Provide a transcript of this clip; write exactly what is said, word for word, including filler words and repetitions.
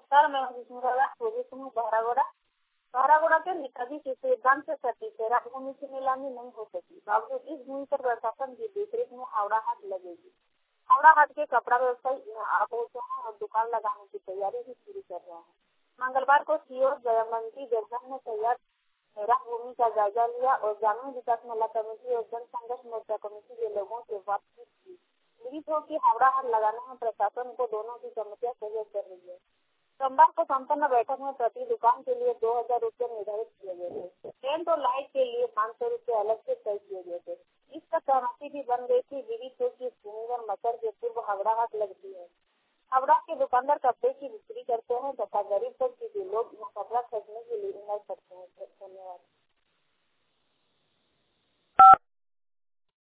Sir मैं position हूँ बहरागोड़ा। बहरागोड़ा के नेताजी के सिद्धांत से सटी तेरह भूमि की नीलामी नहीं हो सकी। बावजूद इस भूमि पर प्रशासन की देखरेख में हावड़ा हाट लगेगी। हावड़ा हाट के कपड़ा व्यवसायी आ पहुंचे हैं और दुकान लगाने की तैयारी भी शुरू कर रहे हैं। मंगलवार को सीओ जयमंती जर्जन ने तैयार तेरह भूमि का जायजा लिया और ग्रामीण विकास मेला कमेटी और जन संघर्ष मोर्चा कमेटी के लोगों से बातचीत की। पीड़ित हो कि हावड़ा हाट लगाने में प्रशासन को दोनों की कमेटियां सहयोग कर रही है। सोमवार को संपन्न बैठक में प्रति दुकान के लिए दो हजार रूपए निर्धारित किए गए थे। टेंट और लाइट के लिए पाँच सौ रूपए अलग से तय किए गए थे। इस पर सहमति भी बन गई थी। पीड़ित हो की भूमिवर मकर के पूर्व हावड़ा हाट लगती है। हावड़ा के दुकानदार कपड़े की बिक्री करते हैं तथा गरीब तक के लोग